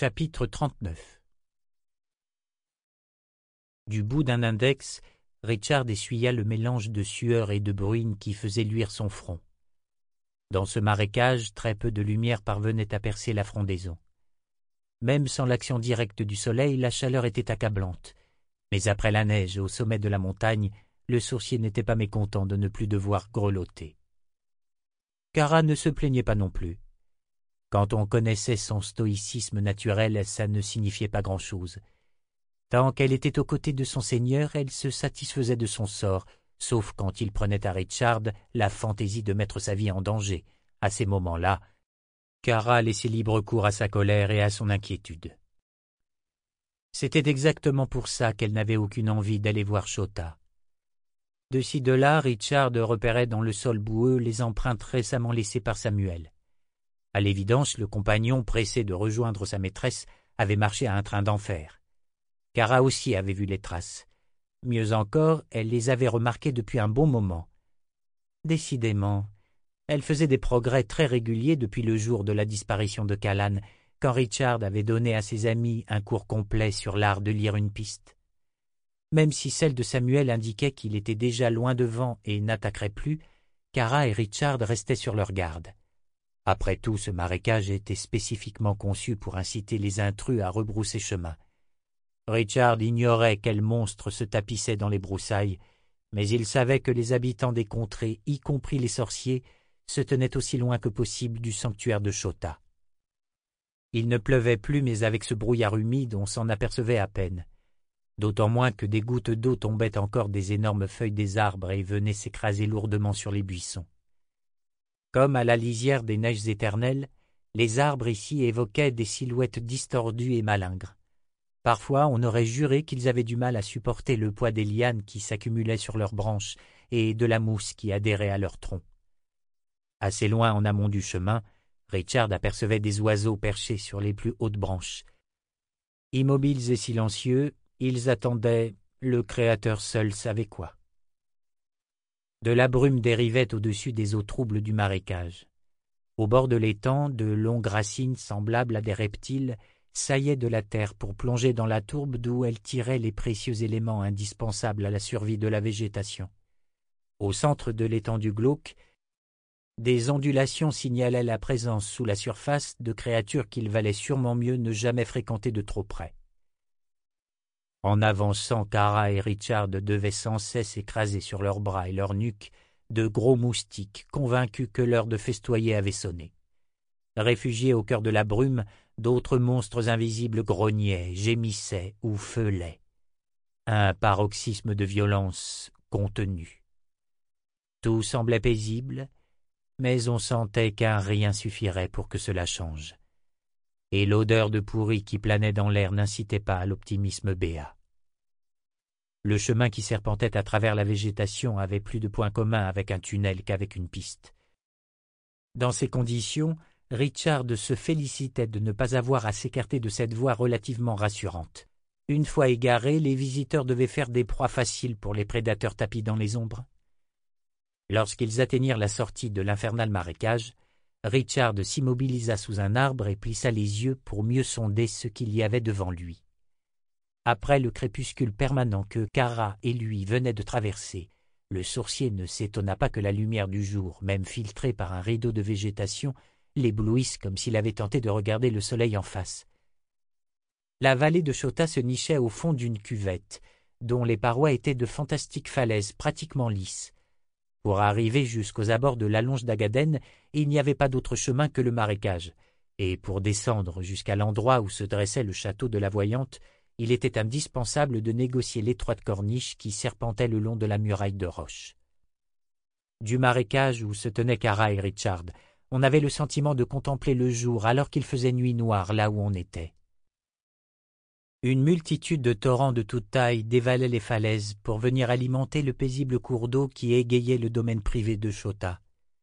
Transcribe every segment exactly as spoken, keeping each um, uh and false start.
Chapitre trente-neuf. Du bout d'un index, Richard essuya le mélange de sueur et de bruine qui faisait luire son front. Dans ce marécage, très peu de lumière parvenait à percer la frondaison. Même sans l'action directe du soleil, la chaleur était accablante. Mais après la neige, au sommet de la montagne, le sourcier n'était pas mécontent de ne plus devoir grelotter. Kara ne se plaignait pas non plus. Quand on connaissait son stoïcisme naturel, ça ne signifiait pas grand-chose. Tant qu'elle était aux côtés de son seigneur, elle se satisfaisait de son sort, sauf quand il prenait à Richard la fantaisie de mettre sa vie en danger. À ces moments-là, Kara laissait libre cours à sa colère et à son inquiétude. C'était exactement pour ça qu'elle n'avait aucune envie d'aller voir Chota. De ci de là, Richard repérait dans le sol boueux les empreintes récemment laissées par Samuel. À l'évidence, le compagnon, pressé de rejoindre sa maîtresse, avait marché à un train d'enfer. Kara aussi avait vu les traces. Mieux encore, elle les avait remarquées depuis un bon moment. Décidément, elle faisait des progrès très réguliers depuis le jour de la disparition de Callan, quand Richard avait donné à ses amis un cours complet sur l'art de lire une piste. Même si celle de Samuel indiquait qu'il était déjà loin devant et n'attaquerait plus, Kara et Richard restaient sur leur garde. Après tout, ce marécage était spécifiquement conçu pour inciter les intrus à rebrousser chemin. Richard ignorait quel monstre se tapissait dans les broussailles, mais il savait que les habitants des contrées, y compris les sorciers, se tenaient aussi loin que possible du sanctuaire de Chota. Il ne pleuvait plus, mais avec ce brouillard humide, on s'en apercevait à peine. D'autant moins que des gouttes d'eau tombaient encore des énormes feuilles des arbres et venaient s'écraser lourdement sur les buissons. Comme à la lisière des neiges éternelles, les arbres ici évoquaient des silhouettes distordues et malingres. Parfois, on aurait juré qu'ils avaient du mal à supporter le poids des lianes qui s'accumulaient sur leurs branches et de la mousse qui adhérait à leur tronc. Assez loin en amont du chemin, Richard apercevait des oiseaux perchés sur les plus hautes branches. Immobiles et silencieux, ils attendaient, le Créateur seul savait quoi. De la brume dérivait au-dessus des eaux troubles du marécage. Au bord de l'étang, de longues racines semblables à des reptiles saillaient de la terre pour plonger dans la tourbe d'où elles tiraient les précieux éléments indispensables à la survie de la végétation. Au centre de l'étendue glauque, des ondulations signalaient la présence sous la surface de créatures qu'il valait sûrement mieux ne jamais fréquenter de trop près. En avançant, Kara et Richard devaient sans cesse écraser sur leurs bras et leurs nuques de gros moustiques, convaincus que l'heure de festoyer avait sonné. Réfugiés au cœur de la brume, d'autres monstres invisibles grognaient, gémissaient ou feulaient. Un paroxysme de violence contenue. Tout semblait paisible, mais on sentait qu'un rien suffirait pour que cela change. Et l'odeur de pourri qui planait dans l'air n'incitait pas à l'optimisme béat. Le chemin qui serpentait à travers la végétation avait plus de points communs avec un tunnel qu'avec une piste. Dans ces conditions, Richard se félicitait de ne pas avoir à s'écarter de cette voie relativement rassurante. Une fois égarés, les visiteurs devaient faire des proies faciles pour les prédateurs tapis dans les ombres. Lorsqu'ils atteignirent la sortie de l'infernal marécage, Richard s'immobilisa sous un arbre et plissa les yeux pour mieux sonder ce qu'il y avait devant lui. Après le crépuscule permanent que Kara et lui venaient de traverser, le sorcier ne s'étonna pas que la lumière du jour, même filtrée par un rideau de végétation, l'éblouisse comme s'il avait tenté de regarder le soleil en face. La vallée de Chota se nichait au fond d'une cuvette, dont les parois étaient de fantastiques falaises pratiquement lisses. Pour arriver jusqu'aux abords de l'allonge d'Agaden, il n'y avait pas d'autre chemin que le marécage, et pour descendre jusqu'à l'endroit où se dressait le château de la Voyante, il était indispensable de négocier l'étroite corniche qui serpentait le long de la muraille de roche. Du marécage où se tenaient Kara et Richard, on avait le sentiment de contempler le jour alors qu'il faisait nuit noire là où on était. Une multitude de torrents de toute taille dévalaient les falaises pour venir alimenter le paisible cours d'eau qui égayait le domaine privé de Chota.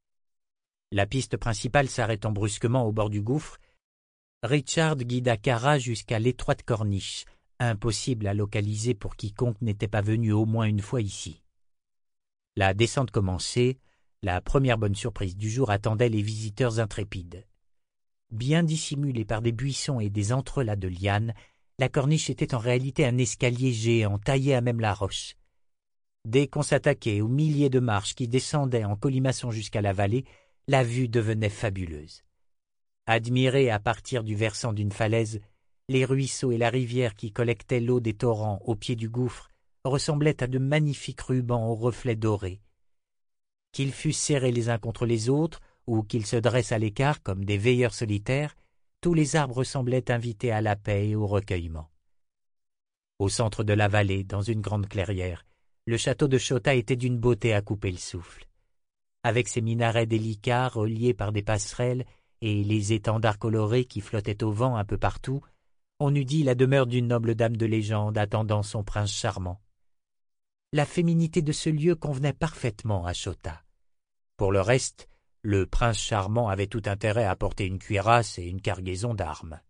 La piste principale s'arrêtant brusquement au bord du gouffre, Richard guida Kara jusqu'à l'étroite corniche, impossible à localiser pour quiconque n'était pas venu au moins une fois ici. La descente commencée, la première bonne surprise du jour attendait les visiteurs intrépides. Bien dissimulée par des buissons et des entrelacs de lianes, la corniche était en réalité un escalier géant taillé à même la roche. Dès qu'on s'attaquait aux milliers de marches qui descendaient en colimaçon jusqu'à la vallée, la vue devenait fabuleuse. Admirée à partir du versant d'une falaise, les ruisseaux et la rivière qui collectaient l'eau des torrents au pied du gouffre ressemblaient à de magnifiques rubans aux reflets dorés. Qu'ils fussent serrés les uns contre les autres, ou qu'ils se dressent à l'écart comme des veilleurs solitaires, tous les arbres semblaient invités à la paix et au recueillement. Au centre de la vallée, dans une grande clairière, le château de Chota était d'une beauté à couper le souffle. Avec ses minarets délicats reliés par des passerelles et les étendards colorés qui flottaient au vent un peu partout, on eût dit la demeure d'une noble dame de légende attendant son prince charmant. La féminité de ce lieu convenait parfaitement à Chota. Pour le reste, le prince charmant avait tout intérêt à porter une cuirasse et une cargaison d'armes.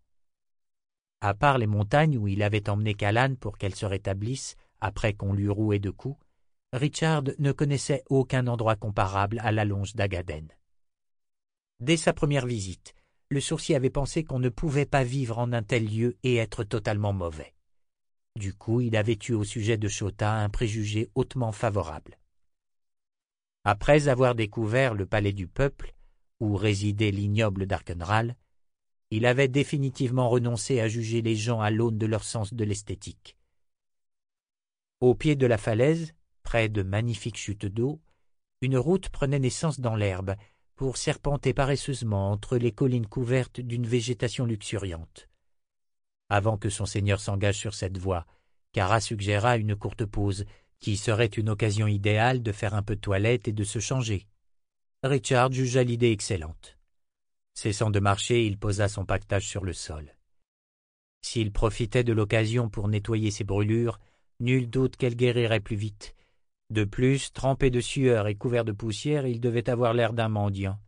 À part les montagnes où il avait emmené Callan pour qu'elle se rétablisse après qu'on l'eût roué de coups, Richard ne connaissait aucun endroit comparable à la longe d'Agaden. Dès sa première visite, le sourcier avait pensé qu'on ne pouvait pas vivre en un tel lieu et être totalement mauvais. Du coup, il avait eu au sujet de Chota un préjugé hautement favorable. Après avoir découvert le palais du peuple, où résidait l'ignoble d'Arkenral, il avait définitivement renoncé à juger les gens à l'aune de leur sens de l'esthétique. Au pied de la falaise, près de magnifiques chutes d'eau, une route prenait naissance dans l'herbe, pour serpenter paresseusement entre les collines couvertes d'une végétation luxuriante. Avant que son seigneur s'engage sur cette voie, Kara suggéra une courte pause, qui serait une occasion idéale de faire un peu de toilette et de se changer. Richard jugea l'idée excellente. Cessant de marcher, il posa son paquetage sur le sol. S'il profitait de l'occasion pour nettoyer ses brûlures, nul doute qu'elle guérirait plus vite. De plus, trempé de sueur et couvert de poussière, il devait avoir l'air d'un mendiant.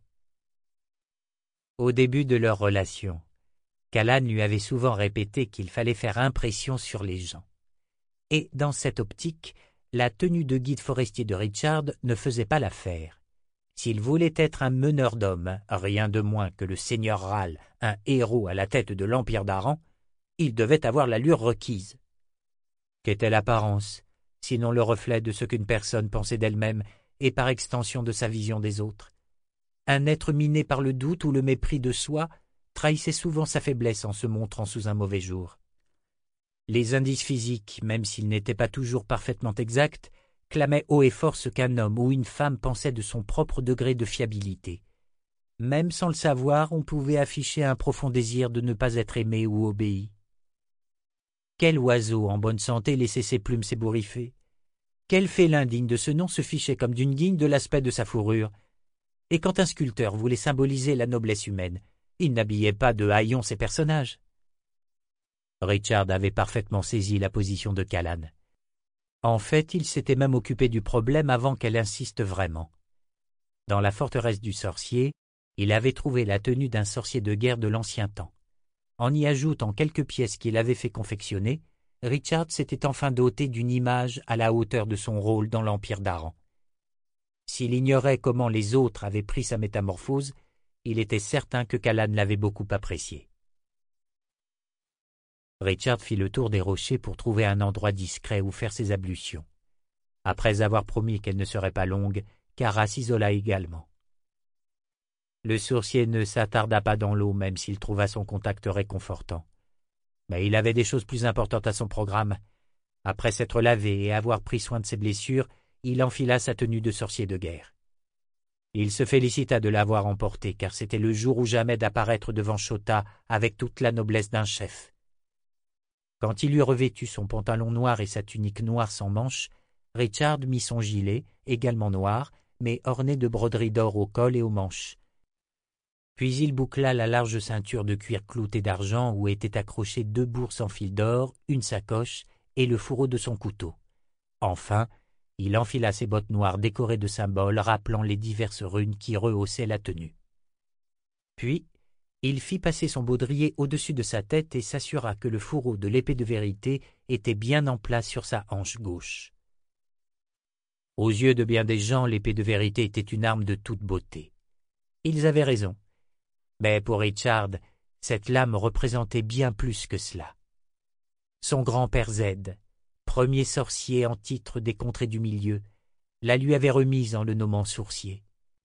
Au début de leur relation, Callan lui avait souvent répété qu'il fallait faire impression sur les gens. Et dans cette optique, la tenue de guide forestier de Richard ne faisait pas l'affaire. S'il voulait être un meneur d'hommes, rien de moins que le seigneur Ral, un héros à la tête de l'Empire d'Aran, il devait avoir l'allure requise. Qu'était l'apparence, sinon le reflet de ce qu'une personne pensait d'elle-même et par extension de sa vision des autres? Un être miné par le doute ou le mépris de soi trahissait souvent sa faiblesse en se montrant sous un mauvais jour. Les indices physiques, même s'ils n'étaient pas toujours parfaitement exacts, clamaient haut et fort ce qu'un homme ou une femme pensait de son propre degré de fiabilité. Même sans le savoir, on pouvait afficher un profond désir de ne pas être aimé ou obéi. Quel oiseau en bonne santé laissait ses plumes s'ébouriffer? Quel félin digne de ce nom se fichait comme d'une guigne de l'aspect de sa fourrure? Et quand un sculpteur voulait symboliser la noblesse humaine, il n'habillait pas de haillons ses personnages. Richard avait parfaitement saisi la position de Callan. En fait, il s'était même occupé du problème avant qu'elle insiste vraiment. Dans la forteresse du sorcier, il avait trouvé la tenue d'un sorcier de guerre de l'ancien temps. En y ajoutant quelques pièces qu'il avait fait confectionner, Richard s'était enfin doté d'une image à la hauteur de son rôle dans l'Empire d'Aran. S'il ignorait comment les autres avaient pris sa métamorphose, il était certain que Callan l'avait beaucoup apprécié. Richard fit le tour des rochers pour trouver un endroit discret où faire ses ablutions. Après avoir promis qu'elle ne serait pas longue, Kara s'isola également. Le sourcier ne s'attarda pas dans l'eau, même s'il trouva son contact réconfortant. Mais il avait des choses plus importantes à son programme. Après s'être lavé et avoir pris soin de ses blessures, il enfila sa tenue de sorcier de guerre. Il se félicita de l'avoir emporté, car c'était le jour ou jamais d'apparaître devant Chota avec toute la noblesse d'un chef. Quand il eut revêtu son pantalon noir et sa tunique noire sans manches, Richard mit son gilet, également noir, mais orné de broderies d'or au col et aux manches. Puis il boucla la large ceinture de cuir clouté d'argent où étaient accrochées deux bourses en fil d'or, une sacoche et le fourreau de son couteau. Enfin, il enfila ses bottes noires décorées de symboles rappelant les diverses runes qui rehaussaient la tenue. Puis, il fit passer son baudrier au-dessus de sa tête et s'assura que le fourreau de l'épée de vérité était bien en place sur sa hanche gauche. Aux yeux de bien des gens, l'épée de vérité était une arme de toute beauté. Ils avaient raison. Mais pour Richard, cette lame représentait bien plus que cela. Son grand-père Z, premier sorcier en titre des contrées du milieu, la lui avait remise en le nommant sourcier.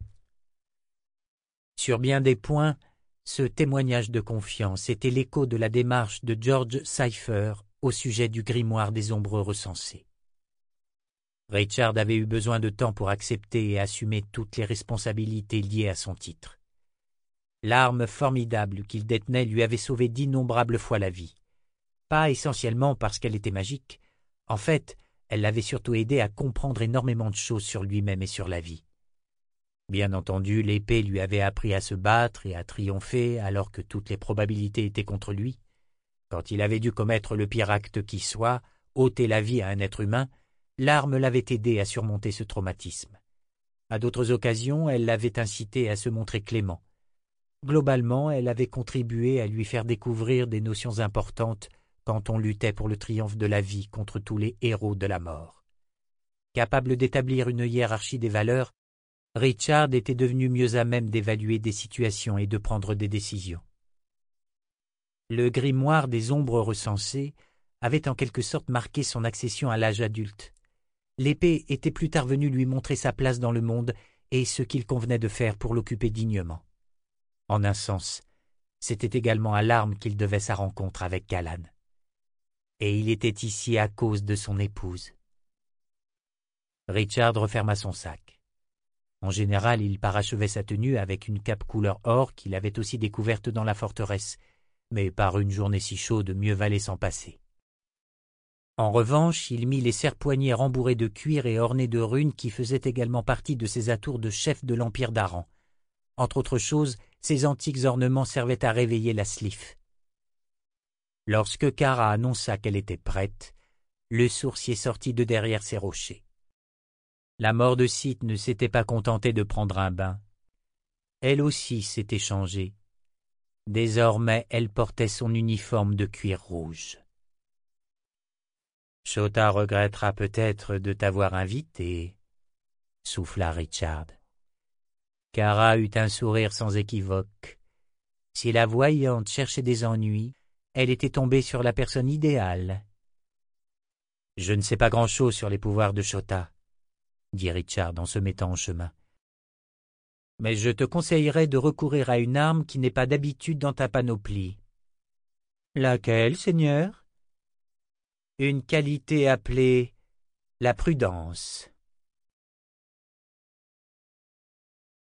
Sur bien des points, ce témoignage de confiance était l'écho de la démarche de George Cypher au sujet du grimoire des ombres recensées. Richard avait eu besoin de temps pour accepter et assumer toutes les responsabilités liées à son titre. L'arme formidable qu'il détenait lui avait sauvé d'innombrables fois la vie. Pas essentiellement parce qu'elle était magique. En fait, elle l'avait surtout aidé à comprendre énormément de choses sur lui-même et sur la vie. Bien entendu, l'épée lui avait appris à se battre et à triompher alors que toutes les probabilités étaient contre lui. Quand il avait dû commettre le pire acte qui soit, ôter la vie à un être humain, l'arme l'avait aidé à surmonter ce traumatisme. À d'autres occasions, elle l'avait incité à se montrer clément. Globalement, elle avait contribué à lui faire découvrir des notions importantes quand on luttait pour le triomphe de la vie contre tous les héros de la mort. Capable d'établir une hiérarchie des valeurs, Richard était devenu mieux à même d'évaluer des situations et de prendre des décisions. Le grimoire des ombres recensées avait en quelque sorte marqué son accession à l'âge adulte. L'épée était plus tard venue lui montrer sa place dans le monde et ce qu'il convenait de faire pour l'occuper dignement. En un sens, c'était également à l'arme qu'il devait sa rencontre avec Callan. Et il était ici à cause de son épouse. Richard referma son sac. En général, il parachevait sa tenue avec une cape couleur or qu'il avait aussi découverte dans la forteresse, mais par une journée si chaude, mieux valait s'en passer. En revanche, il mit les serre-poignets rembourrés de cuir et ornés de runes qui faisaient également partie de ses atours de chef de l'Empire d'Aran. Entre autres choses, ces antiques ornements servaient à réveiller la Slif. Lorsque Kara annonça qu'elle était prête, le sourcier sortit de derrière ses rochers. La mort de Sith ne s'était pas contentée de prendre un bain. Elle aussi s'était changée. Désormais, elle portait son uniforme de cuir rouge. « Chota regrettera peut-être de t'avoir invité, » souffla Richard. Kara eut un sourire sans équivoque. Si la voyante cherchait des ennuis, elle était tombée sur la personne idéale. « Je ne sais pas grand-chose sur les pouvoirs de Chota, » dit Richard en se mettant en chemin. « Mais je te conseillerais de recourir à une arme qui n'est pas d'habitude dans ta panoplie. »« Laquelle, Seigneur ?»« Une qualité appelée la prudence. »